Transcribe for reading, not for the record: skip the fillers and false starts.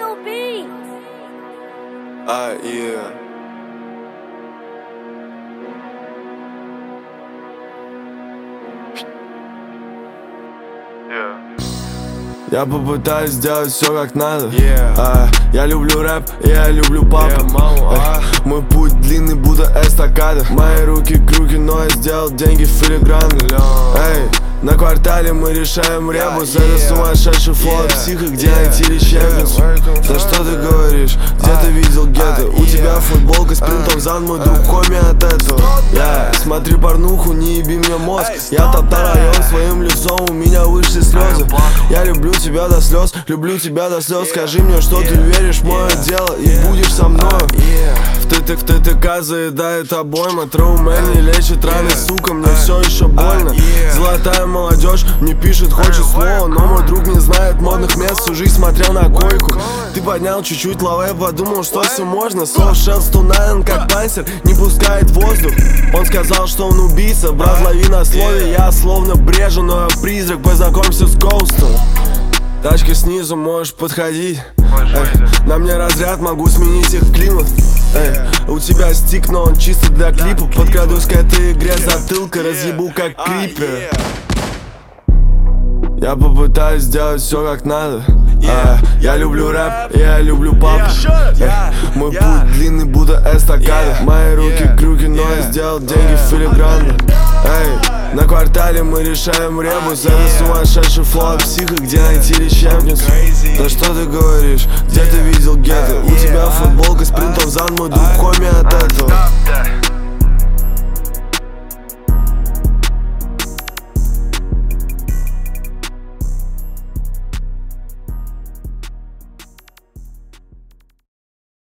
Lil Beats. Yeah. Я попытаюсь сделать все как надо. Я люблю рэп, и я люблю папу. Мой путь длинный, будто эстакада. Мои руки крюки, но я сделал деньги филигранно. На квартале мы решаем ребус. Это сумасшедший флоу, психа, где найти лечебницу? Да что ты говоришь, где ты видел гетто? У тебя футболка с принтом Зан, мой друг коми от этого. Смотри порнуху, не еби мне мозг. Я топтал район своим лицом, у меня вышли слезы. Я люблю тебя до слез, люблю тебя до слез. Скажи мне, что ты веришь в мое дело и будешь со мной. В ТТК заедает обойма. Троумэн лечит раны, сука, мне все еще больно. Золотая молодежь мне пишет, хочет слова, но мой друг не знает модных мест, всю жизнь смотрел на койку. Ты поднял чуть-чуть лаве, подумал, что все можно. Слово шелст тунайн, как панцирь, не пускает воздух. Он сказал, что он убийца, брат, лови на слове. Я словно брежу, но я призрак, познакомься с Коустом. Тачка снизу, можешь подходить. На мне разряд, могу сменить их климат. У тебя стик, но он чисто для клипа. Подкрадусь к этой игре затылка, разъебу как крипер. Я попытаюсь сделать все как надо. Я люблю рэп, и я люблю папу. Мой путь длинный, будто эстакада. Мои руки крюки, но я сделал деньги филигранно. На квартале мы решаем ребус. Это сумасшедший флоу, психа, где найти лечебницу? Да что ты говоришь, где ты видел гетто? У тебя футболка с принтом Зан, мой друг коми от этого.